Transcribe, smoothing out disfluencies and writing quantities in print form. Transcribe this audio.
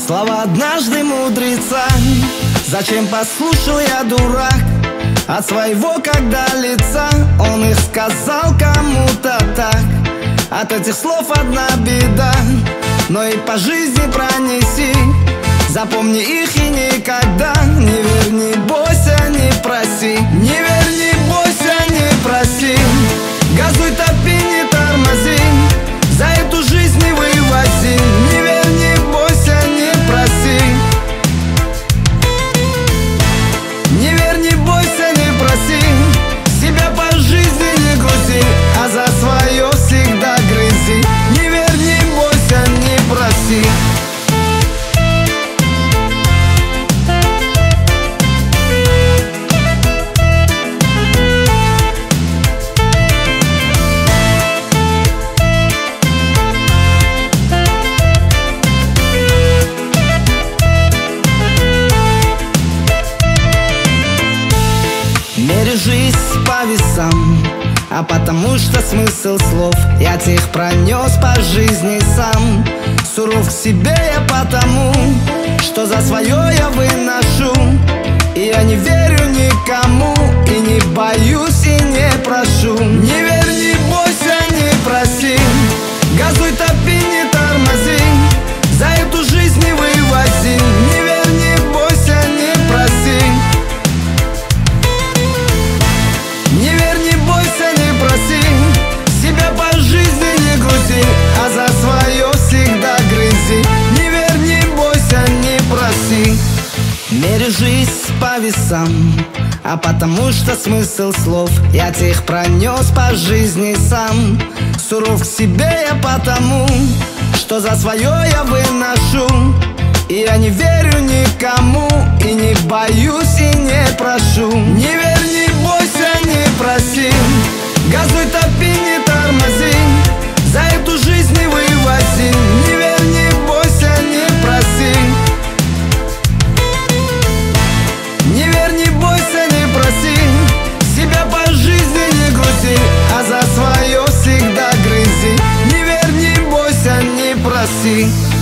Слова однажды мудреца. Зачем послушал я, дурак, от своего когда лица? Он их сказал кому-то так. От этих слов одна беда, но и по жизни пронеси. Запомни их и никогда не верь, не бойся, не проси. Не верь, не бойся, не проси. Газуй, топи, не тормози, за эту жизнь не вывози. Не верь, не бойся, не проси. Не верь, не бойся, не проси. Себя по жизни не грузи, а за свое всегда грызи. Не верь, не бойся, не проси. Мерю жизнь по весам, а потому что смысл слов я тех пронес по жизни сам. Суров к себе я потому, что за свое я выношу. И я не верю никому, и не боюсь, и не прошу. Не верь, не бойся, не проси. Газуй, топи, не тормози, за эту жизнь не вывози. Не верь, не бойся, не проси. Не верь, не бойся, не проси. Себя по жизни не грузи, а за свое всегда грызи. Не верь, не бойся, не проси. Мерю жизнь по весам, а потому что смысл слов я тех пронес по жизни сам. Суров к себе я потому, что за свое я выношу. И я не верю никому, и не боюсь, и не прошу. Не верь, не бойся, не проси. Газуй, топи, не тормози, за эту жизнь не вывози. Не верь, не бойся, не проси. Не верь, не бойся, не проси. Себя по жизни не грузи, а за свое всегда грызи. Не верь, не бойся, не проси.